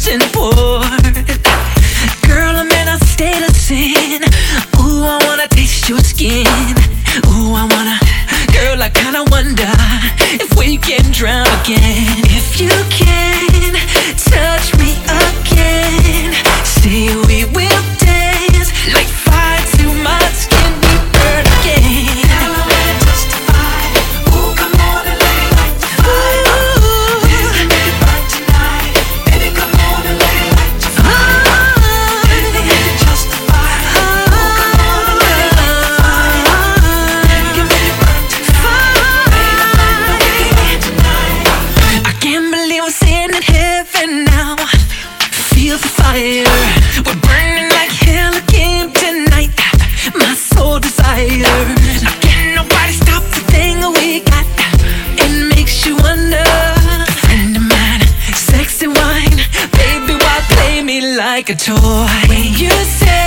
and poor. Girl, I'm in a state of sin. Ooh, I wanna taste your skin. Ooh, I wanna. Girl, I kinda wonder if we can drown again. If you can touch me again, say we will dance like fire to my skin. We burn again. Now I'm gonna testify. Ooh, come on and let it light the fire. Let me burn tonight. Baby, come on and let it light the fire. Let me justify. Ooh, come on and let it light the fire. Give me the burn tonight. Baby, tonight. I can't believe we're sitting in heaven now. Feel the fire. We're burning like hell again tonight. My soul desires. Now can't nobody stop the thing we got. It makes you wonder. Friend of mine, sexy wine. Baby, why play me like a toy? When you say